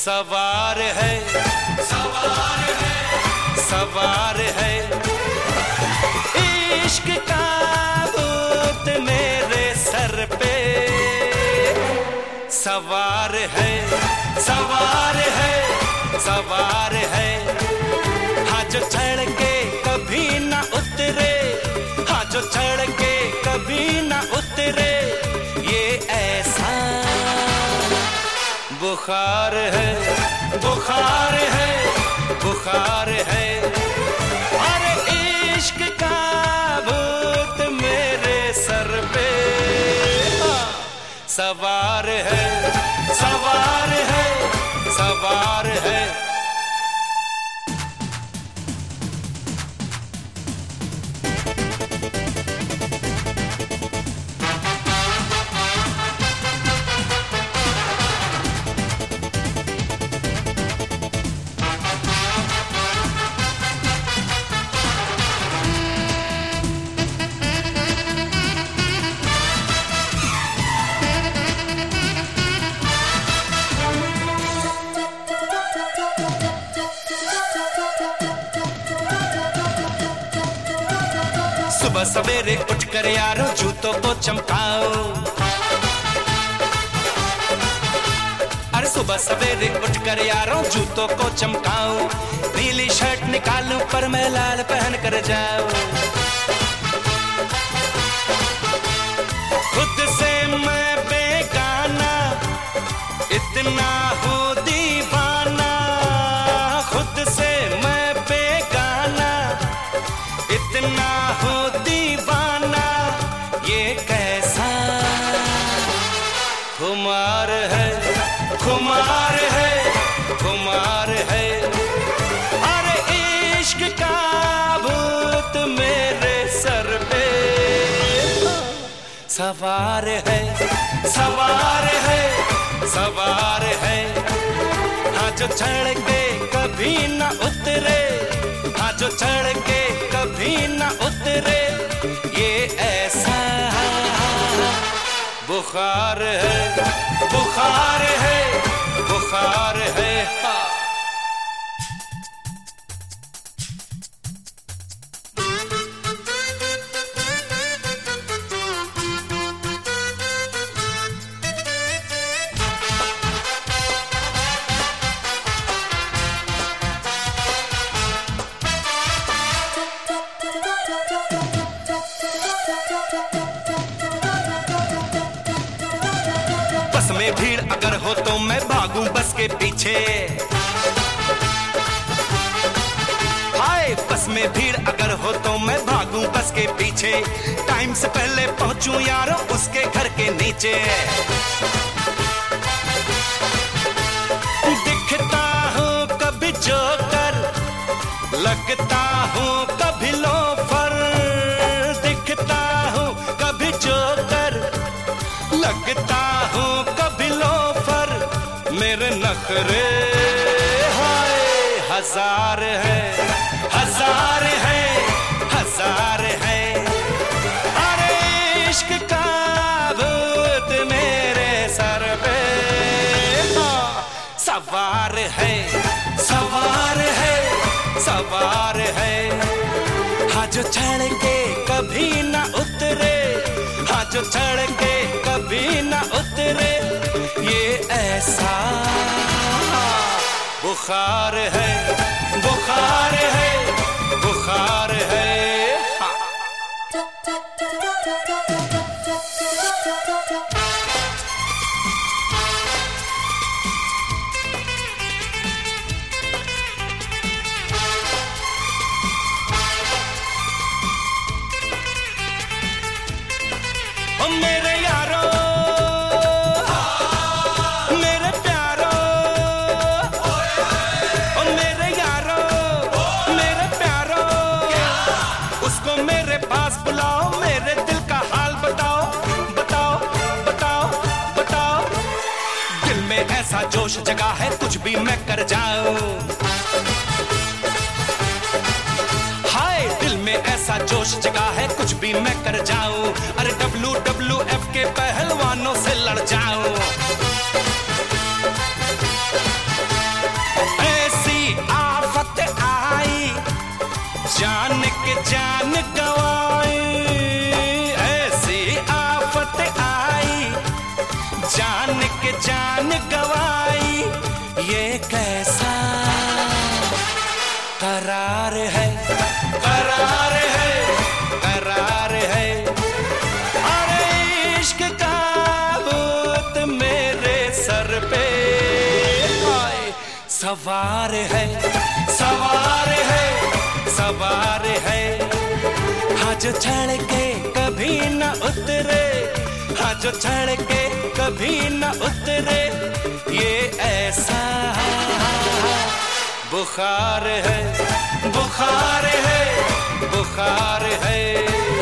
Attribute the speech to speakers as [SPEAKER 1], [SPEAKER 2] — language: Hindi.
[SPEAKER 1] सवार है,
[SPEAKER 2] सवार है,
[SPEAKER 1] सवार है इश्क का भूत मेरे सर पे। सवार है, सवार है, सवार है। हाँ जो चढ़ के कभी ना उतरे, हाँ जो चढ़ के कभी ना उतरे, ये ऐसा बुखार है, बुखार है, बुखार है। अरे इश्क का भूत मेरे सर पे सवार है, सवार है, सवार है। सुबह सवेरे उठकर यारो जूतों को चमकाओ। अरे सुबह सवेरे उठकर यारो जूतों को चमकाओ। नीली शर्ट निकालूं पर मैं लाल पहन कर जाऊं। खुद से मैं बेगाना इतना हूँ दीवाना। खुद से मैं बेगाना इतना हूँ दीवाना। ये कैसा खुमार है, खुमार है, खुमार है। अरे इश्क का भूत मेरे सर पे सवार है, सवार है, सवार है। हाँ जो चढ़ के कभी ना उतरे, हाँ जो चढ़ के कभी ना उतरे, ये ऐसा बुखार है, बुखार है, बुखार है। बस में भीड़ अगर हो तो मैं भागूं बस के पीछे। हाय बस में भीड़ अगर हो तो मैं भागूं बस के पीछे। टाइम से पहले पहुंचूं यारो उसके घर के नीचे। दिखता हूँ कभी जोकर, लगता हूँ कभी लोफर। दिखता हूँ कभी जोकर, लगता हूँ कभी लोफर। मेरे नखरे हाय हजार है, हजार है, हजार है। अरे इश्क का भूत मेरे सर पे सवार है, सवार है, सवार है। हाँ जो चढ़ के कभी ना उतरे, हाँ जो चढ़ के कभी ना उतरे, ये ऐसा बुखार है, बुखार है, बुखार है। ओ मेरे यारो, मेरे प्यारो, ओ मेरे यारो, मेरे प्यारो। उसको मेरे पास बुलाओ, मेरे दिल का हाल बताओ, बताओ, बताओ, बताओ। दिल में ऐसा जोश जगा है कुछ भी मैं कर जाऊं। हाय दिल में ऐसा जोश जगा है कुछ भी मैं कर जाऊं। अरे WWF के पहलवानों से लड़ जाऊं। जान गवाई, ऐसी आफत आई, जान के जान गवाई, ये कैसा करार है, करार है, करार है। अरे इश्क का भूत मेरे सर पे सवार है, सवार है, सवार है। हाँ जो चढ़ के कभी न उतरे, हाँ जो चढ़ के कभी न उतरे, ये ऐसा बुखार है, बुखार है, बुखार है।